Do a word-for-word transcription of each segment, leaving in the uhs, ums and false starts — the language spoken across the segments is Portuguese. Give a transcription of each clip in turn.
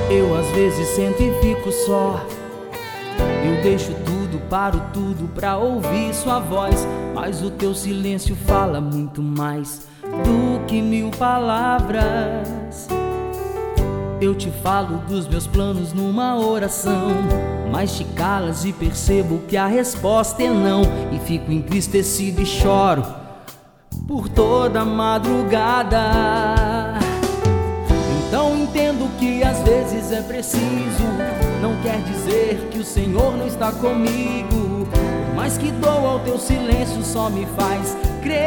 Eu às vezes sento e fico só. Eu deixo tudo, paro tudo pra ouvir sua voz, mas o teu silêncio fala muito mais do que mil palavras. Eu te falo dos meus planos numa oração, mas te calas e percebo que a resposta é não. E fico entristecido e choro por toda a madrugada. Então entendo que às vezes é preciso. Não quer dizer que o Senhor não está comigo, mas que dou ao teu silêncio só me faz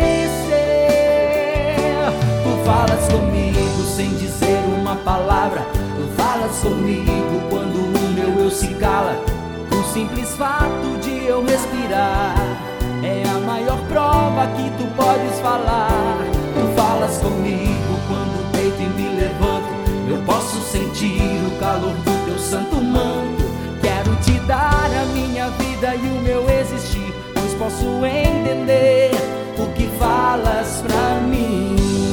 crescer. Tu falas comigo sem dizer uma palavra. Tu falas comigo quando o meu eu se cala. O simples fato de eu respirar é a maior prova que tu podes falar. Tu falas comigo quando deito e me levanto. Eu posso sentir o calor do teu santo manto. Quero te dar a minha vida e o meu existir, pois posso entender o que falas pra mim.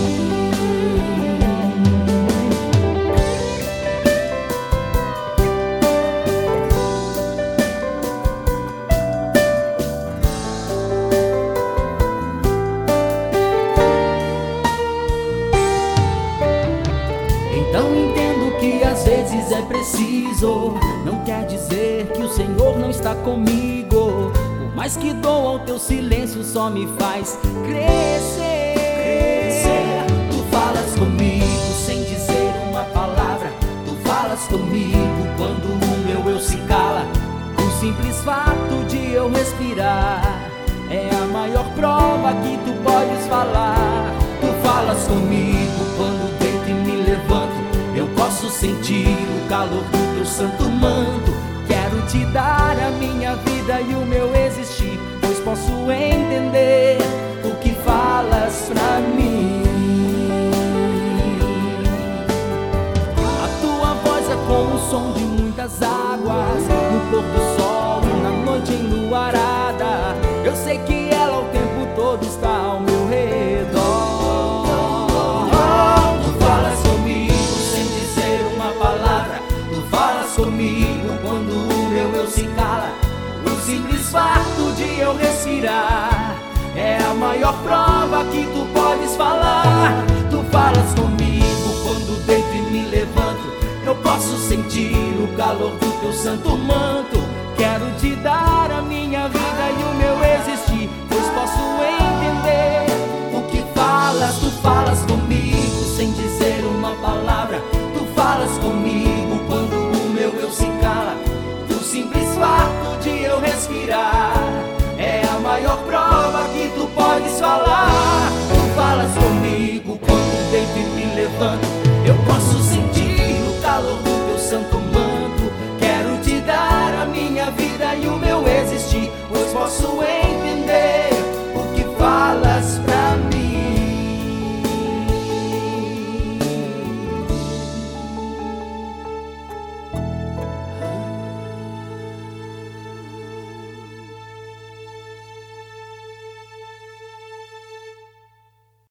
Então entendo que às vezes é preciso. Não quer dizer que o Senhor não está comigo, por mais que dou ao teu silêncio só me faz crescer. Tu falas comigo sem dizer uma palavra. Tu falas comigo quando o meu eu se cala. O simples fato de eu respirar é a maior prova que tu podes falar. Tu falas comigo quando deito e me levanto. Eu posso sentir o calor do teu santo manto. Quero te dar a minha vida e o meu existir, pois posso entender o que falas pra mim. A tua voz é como o som de muitas águas, no pôr do sol e na noite enluarada. Eu sei que ela o tempo todo está ao meu redor. Comigo quando o meu eu se cala. O simples fato de eu respirar é a maior prova que tu podes falar. Tu falas comigo quando deito e me levanto. Eu posso sentir o calor do teu santo manto. Quero te dar a minha vida e o meu existir, pois posso entender o que falas. Tu falas comigo sem dizer uma palavra. Tu falas comigo